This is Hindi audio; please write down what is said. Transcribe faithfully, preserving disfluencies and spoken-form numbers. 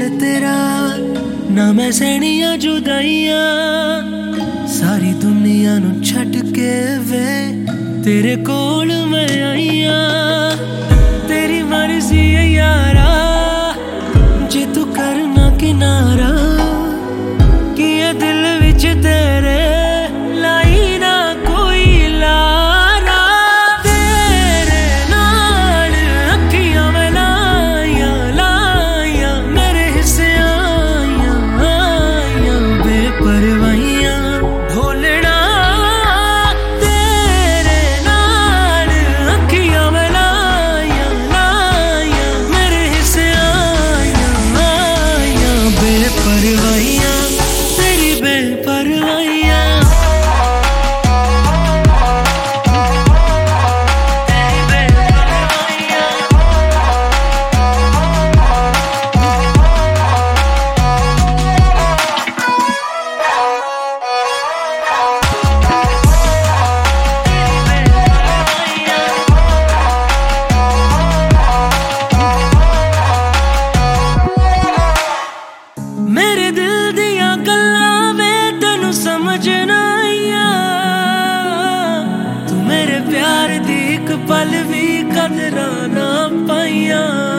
तेरा ना मैं सहनिया जुदाइया सारी दुनिया नू छड़ के वे तेरे कोल मैं आईया तेरी मर्जी है यारा जे तू करना किनारा कि ये दिल विच तेरे लाई ना कोई लारा तेरे नाल अखियां मैं लाइया लाइया मेरे हिस्से आइया आइया बेपरवाहियां भोलना तेरे नाल अखियां मैं लाइया लाइया मेरे हिस्से आइया आइया बेपरवाहियां तेरी बेपरवाहियां मेरे दिल दियां गल्लां में तेनू समझ ना आईया तू मेरे प्यार दी इक पल भी कदरां ना पाईया।